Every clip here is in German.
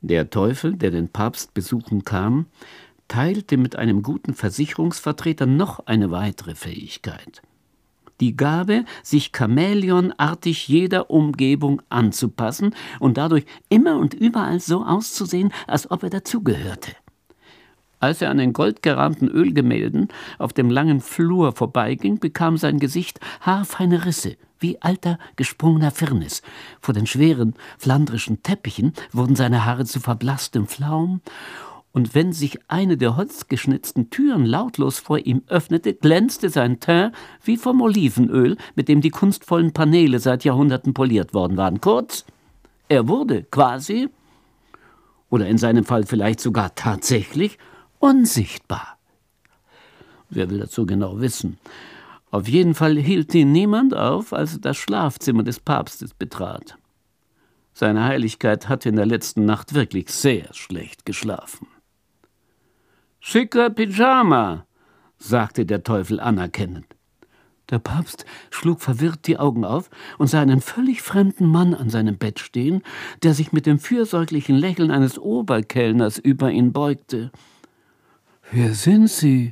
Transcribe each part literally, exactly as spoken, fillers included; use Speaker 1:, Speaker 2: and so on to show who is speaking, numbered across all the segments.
Speaker 1: Der Teufel, der den Papst besuchen kam, teilte mit einem guten Versicherungsvertreter noch eine weitere Fähigkeit: die Gabe, sich chamäleonartig jeder Umgebung anzupassen und dadurch immer und überall so auszusehen, als ob er dazugehörte. Als er an den goldgerahmten Ölgemälden auf dem langen Flur vorbeiging, bekam sein Gesicht haarfeine Risse, wie alter, gesprungener Firnis. Vor den schweren flandrischen Teppichen wurden seine Haare zu verblasstem Flaum, und wenn sich eine der holzgeschnitzten Türen lautlos vor ihm öffnete, glänzte sein Teint wie vom Olivenöl, mit dem die kunstvollen Paneele seit Jahrhunderten poliert worden waren. Kurz, er wurde quasi, oder in seinem Fall vielleicht sogar tatsächlich, unsichtbar. Wer will dazu genau wissen? Auf jeden Fall hielt ihn niemand auf, als er das Schlafzimmer des Papstes betrat. Seine Heiligkeit hatte in der letzten Nacht wirklich sehr schlecht geschlafen. »Schicker Pyjama«, sagte der Teufel anerkennend. Der Papst schlug verwirrt die Augen auf und sah einen völlig fremden Mann an seinem Bett stehen, der sich mit dem fürsorglichen Lächeln eines Oberkellners über ihn beugte. »Wer sind Sie?«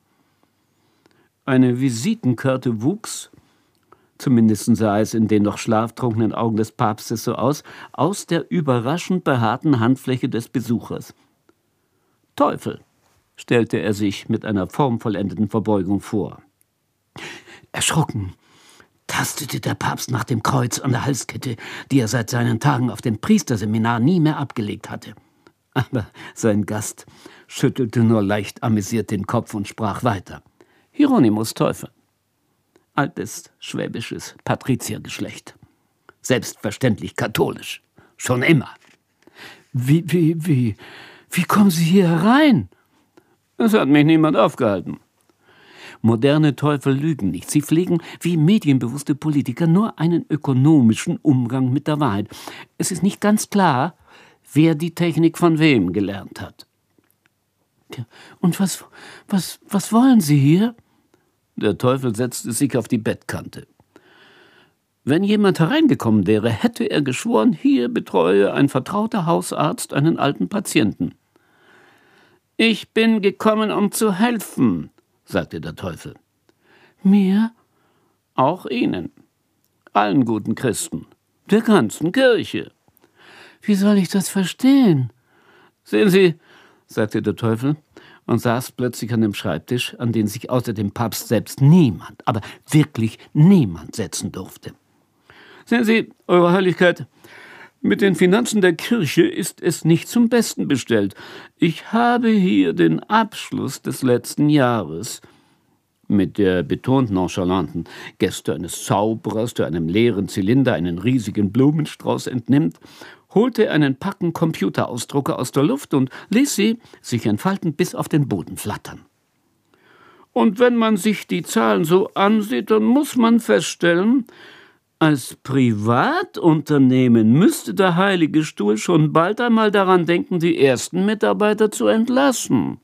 Speaker 1: Eine Visitenkarte wuchs, zumindest sah es in den noch schlaftrunkenen Augen des Papstes so aus, aus der überraschend behaarten Handfläche des Besuchers. »Teufel«, stellte er sich mit einer formvollendeten Verbeugung vor. Erschrocken tastete der Papst nach dem Kreuz an der Halskette, die er seit seinen Tagen auf dem Priesterseminar nie mehr abgelegt hatte. Aber sein Gast schüttelte nur leicht amüsiert den Kopf und sprach weiter. Hieronymus Teufel. Altes, schwäbisches Patriziergeschlecht. Selbstverständlich katholisch. Schon immer. Wie, wie, wie, wie kommen Sie hier herein? Es hat mich niemand aufgehalten. Moderne Teufel lügen nicht. Sie pflegen, wie medienbewusste Politiker, nur einen ökonomischen Umgang mit der Wahrheit. Es ist nicht ganz klar, wer die Technik von wem gelernt hat. Ja, und was, was, was wollen Sie hier? Der Teufel setzte sich auf die Bettkante. Wenn jemand hereingekommen wäre, hätte er geschworen, hier betreue ein vertrauter Hausarzt einen alten Patienten. »Ich bin gekommen, um zu helfen«, sagte der Teufel. »Mir?« »Auch Ihnen. Allen guten Christen. Der ganzen Kirche.« »Wie soll ich das verstehen?« »Sehen Sie«, sagte der Teufel und saß plötzlich an dem Schreibtisch, an den sich außer dem Papst selbst niemand, aber wirklich niemand setzen durfte. »Sehen Sie, Eure Heiligkeit, mit den Finanzen der Kirche ist es nicht zum Besten bestellt. Ich habe hier den Abschluss des letzten Jahres.« Mit der betont nonchalanten Geste eines Zauberers, der einem leeren Zylinder einen riesigen Blumenstrauß entnimmt, holte er einen Packen Computerausdrucker aus der Luft und ließ sie, sich entfaltend, bis auf den Boden flattern. Und wenn man sich die Zahlen so ansieht, dann muss man feststellen, als Privatunternehmen müsste der Heilige Stuhl schon bald einmal daran denken, die ersten Mitarbeiter zu entlassen.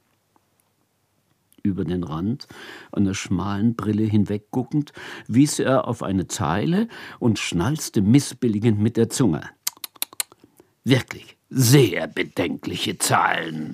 Speaker 1: Über den Rand einer schmalen Brille hinwegguckend, wies er auf eine Zeile und schnalzte missbilligend mit der Zunge. Wirklich sehr bedenkliche Zahlen.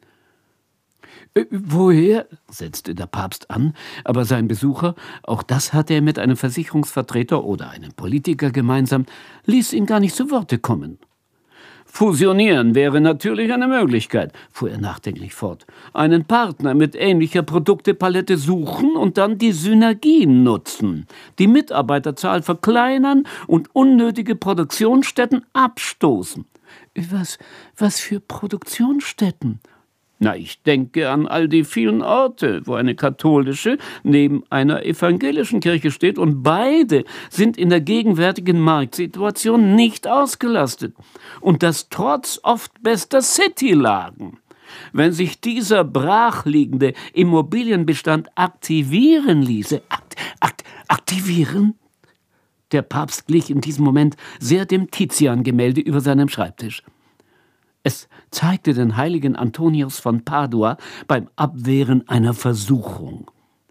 Speaker 1: Äh, woher? Setzte der Papst an, aber sein Besucher, auch das hatte er mit einem Versicherungsvertreter oder einem Politiker gemeinsam, ließ ihn gar nicht zu Worte kommen. Fusionieren wäre natürlich eine Möglichkeit, fuhr er nachdenklich fort. Einen Partner mit ähnlicher Produktepalette suchen und dann die Synergien nutzen, die Mitarbeiterzahl verkleinern und unnötige Produktionsstätten abstoßen. Was, was für Produktionsstätten? Na, ich denke an all die vielen Orte, wo eine katholische neben einer evangelischen Kirche steht, und beide sind in der gegenwärtigen Marktsituation nicht ausgelastet. Und das trotz oft bester City-Lagen. Wenn sich dieser brachliegende Immobilienbestand aktivieren ließe, akt, akt, aktivieren? Der Papst glich in diesem Moment sehr dem Tizian-Gemälde über seinem Schreibtisch. Es zeigte den heiligen Antonius von Padua beim Abwehren einer Versuchung.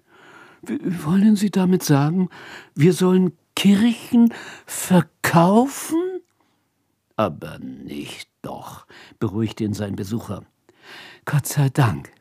Speaker 1: Wollen Sie damit sagen, wir sollen Kirchen verkaufen? Aber nicht doch, beruhigte ihn sein Besucher. Gott sei Dank.